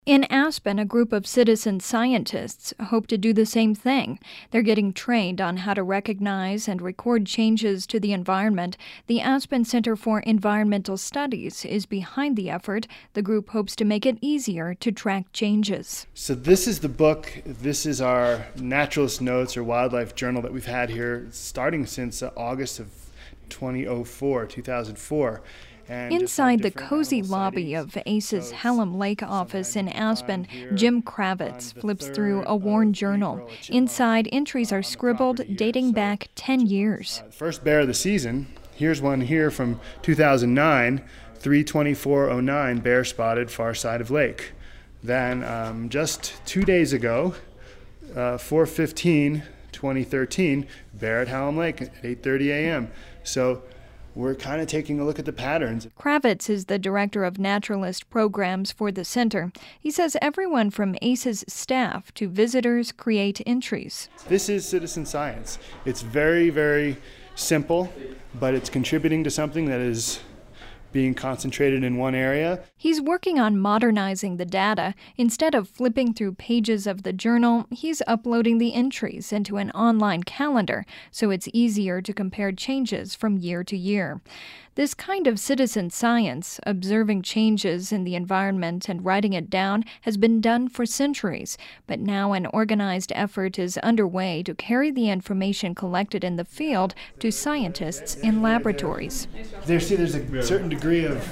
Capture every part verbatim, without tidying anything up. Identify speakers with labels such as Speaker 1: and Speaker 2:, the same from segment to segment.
Speaker 1: In Aspen, a group of citizen scientists hope to do the same thing. They're getting trained on how to recognize and record changes to the environment. The Aspen Center for Environmental Studies is behind the effort. The group hopes to make it easier to track changes.
Speaker 2: So this is the book. This is our Naturalist Notes or Wildlife Journal that we've had here starting since uh, August of two thousand four. And
Speaker 1: inside the cozy lobby of A C E's Hallam Lake office in Aspen, Jim Kravitz flips through a worn journal. Inside, entries are scribbled dating back ten years.
Speaker 2: Uh, first bear of the season. Here's one here from two thousand nine, three twenty-four oh nine, bear spotted far side of lake. Then um, just two days ago, uh, four fifteen, twenty thirteen, bear at Hallam Lake at eight thirty a.m. So we're kind of taking a look at the patterns.
Speaker 1: Kravitz is the director of naturalist programs for the center. He says everyone from A C E's staff to visitors create entries.
Speaker 2: This is citizen science. It's very, very simple, but it's contributing to something that is being concentrated in one area.
Speaker 1: He's working on modernizing the data. Instead of flipping through pages of the journal, he's uploading the entries into an online calendar, so it's easier to compare changes from year to year. This kind of citizen science, observing changes in the environment and writing it down, has been done for centuries, but now an organized effort is underway to carry the information collected in the field to scientists in laboratories.
Speaker 2: There's, there's a certain degree of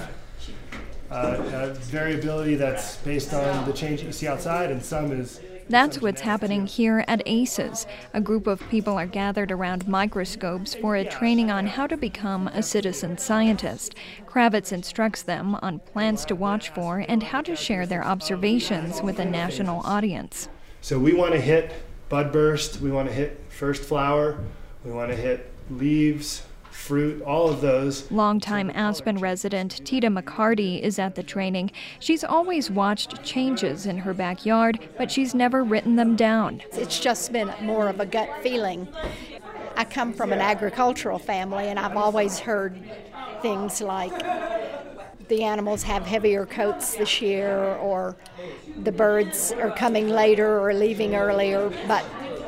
Speaker 2: uh, uh, variability that's based on the change you see outside, and some is
Speaker 1: That's what's happening here at A C E's. A group of people are gathered around microscopes for a training on how to become a citizen scientist. Kravitz instructs them on plants to watch for and how to share their observations with a national audience.
Speaker 2: So we want to hit bud burst, we want to hit first flower, we want to hit leaves, fruit, all of those.
Speaker 1: Longtime Aspen resident Tita McCarty is at the training. She's always watched changes in her backyard, but she's never written them down.
Speaker 3: It's just been more of a gut feeling. I come from an agricultural family, and I've always heard things like the animals have heavier coats this year, or the birds are coming later or leaving earlier, but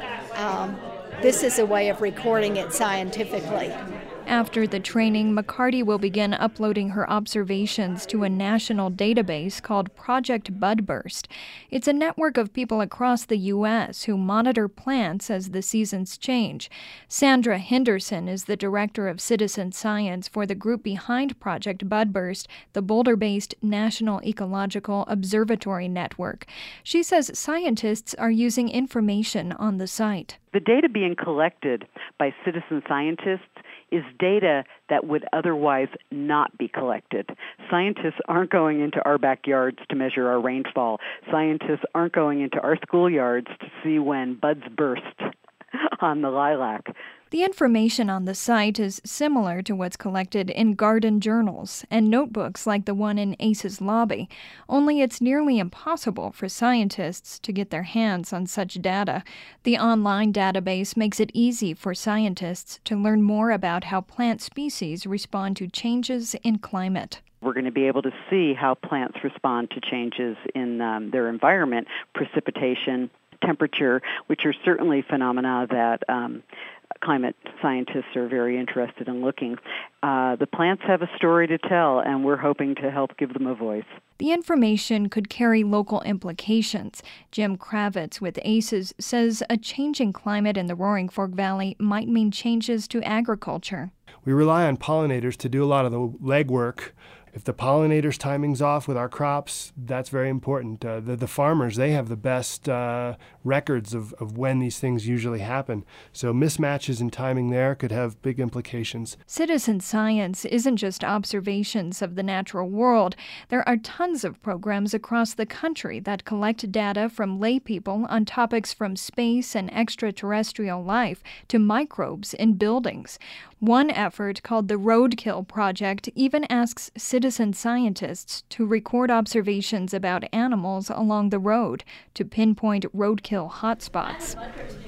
Speaker 3: um, this is a way of recording it scientifically.
Speaker 1: After the training, McCarty will begin uploading her observations to a national database called Project Budburst. It's a network of people across the U S who monitor plants as the seasons change. Sandra Henderson is the director of citizen science for the group behind Project Budburst, the Boulder-based National Ecological Observatory Network. She says scientists are using information on the site.
Speaker 4: The data being collected by citizen scientists is data that would otherwise not be collected. Scientists aren't going into our backyards to measure our rainfall. Scientists aren't going into our schoolyards to see when buds burst on the lilac.
Speaker 1: The information on the site is similar to what's collected in garden journals and notebooks like the one in A C E's lobby, only it's nearly impossible for scientists to get their hands on such data. The online database makes it easy for scientists to learn more about how plant species respond to changes in climate.
Speaker 4: We're going to be able to see how plants respond to changes in um, their environment, precipitation, temperature, which are certainly phenomena that um, climate scientists are very interested in looking. Uh, the plants have a story to tell, and we're hoping to help give them a voice.
Speaker 1: The information could carry local implications. Jim Kravitz with A C Es says a changing climate in the Roaring Fork Valley might mean changes to agriculture.
Speaker 2: We rely on pollinators to do a lot of the legwork. If the pollinators' timing's off with our crops, that's very important. Uh, the, the farmers, they have the best uh, records of, of when these things usually happen. So mismatches in timing there could have big implications.
Speaker 1: Citizen science isn't just observations of the natural world. There are tons of programs across the country that collect data from lay people on topics from space and extraterrestrial life to microbes in buildings. One effort, called the Roadkill Project, even asks citizen scientists to record observations about animals along the road to pinpoint roadkill hotspots.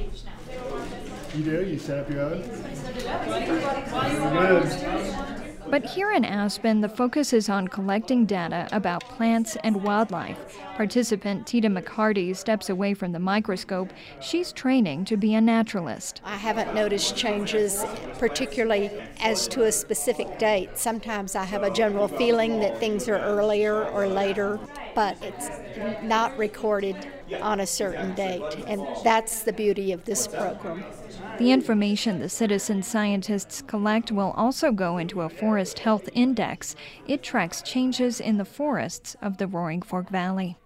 Speaker 2: You do? You set up your own?
Speaker 1: But here in Aspen, the focus is on collecting data about plants and wildlife. Participant Tita McCarty steps away from the microscope. She's training to be a naturalist.
Speaker 3: I haven't noticed changes, particularly as to a specific date. Sometimes I have a general feeling that things are earlier or later, but it's not recorded on a certain date, and that's the beauty of this program.
Speaker 1: The information the citizen scientists collect will also go into a forest health index. It tracks changes in the forests of the Roaring Fork Valley.